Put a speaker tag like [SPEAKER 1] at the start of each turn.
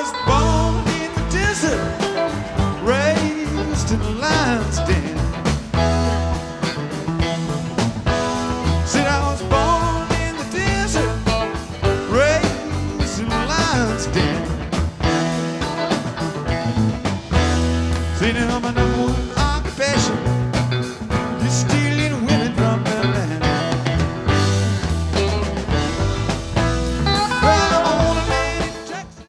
[SPEAKER 1] born in the desert, raised in a lion's den. Said I was born in the desert, raised in a lion's den. Said I'm